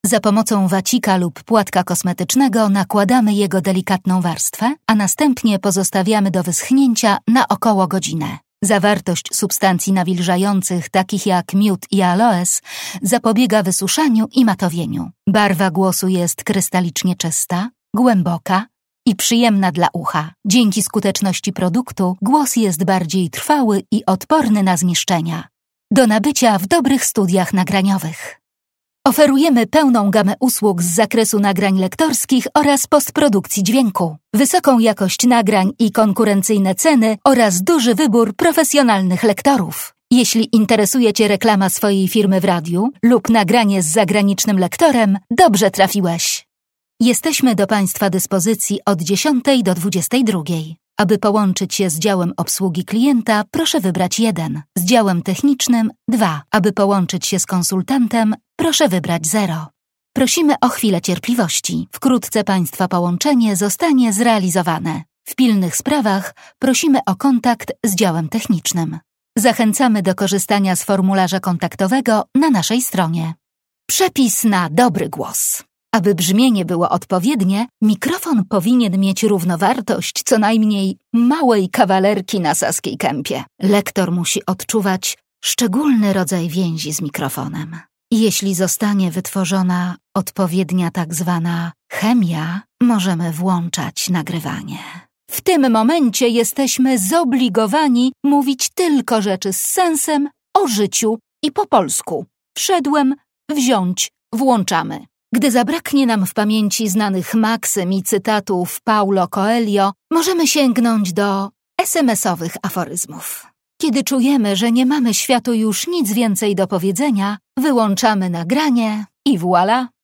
Za pomocą wacika lub płatka kosmetycznego nakładamy jego delikatną warstwę, a następnie pozostawiamy do wyschnięcia na około godzinę. Zawartość substancji nawilżających, takich jak miód i aloes, zapobiega wysuszaniu i matowieniu. Barwa głosu jest krystalicznie czysta, głęboka i przyjemna dla ucha. Dzięki skuteczności produktu głos jest bardziej trwały i odporny na zniszczenia. Do nabycia w dobrych studiach nagraniowych. Oferujemy pełną gamę usług z zakresu nagrań lektorskich oraz postprodukcji dźwięku, wysoką jakość nagrań i konkurencyjne ceny oraz duży wybór profesjonalnych lektorów. Jeśli interesuje Cię reklama swojej firmy w radiu lub nagranie z zagranicznym lektorem, dobrze trafiłeś. Jesteśmy do Państwa dyspozycji od 10 do 22. Aby połączyć się z działem obsługi klienta, proszę wybrać 1. Z działem technicznym 2. Aby połączyć się z konsultantem, proszę wybrać 0. Prosimy o chwilę cierpliwości. Wkrótce Państwa połączenie zostanie zrealizowane. W pilnych sprawach prosimy o kontakt z działem technicznym. Zachęcamy do korzystania z formularza kontaktowego na naszej stronie. Przepis na dobry głos. Aby brzmienie było odpowiednie, mikrofon powinien mieć równowartość co najmniej małej kawalerki na Saskiej Kępie. Lektor musi odczuwać szczególny rodzaj więzi z mikrofonem. Jeśli zostanie wytworzona odpowiednia tak zwana chemia, możemy włączać nagrywanie. W tym momencie jesteśmy zobligowani mówić tylko rzeczy z sensem, o życiu i po polsku. Wszedłem, wziąć, włączamy. Gdy zabraknie nam w pamięci znanych maksym i cytatów Paulo Coelho, możemy sięgnąć do SMS-owych aforyzmów. Kiedy czujemy, że nie mamy światu już nic więcej do powiedzenia, wyłączamy nagranie i voilà!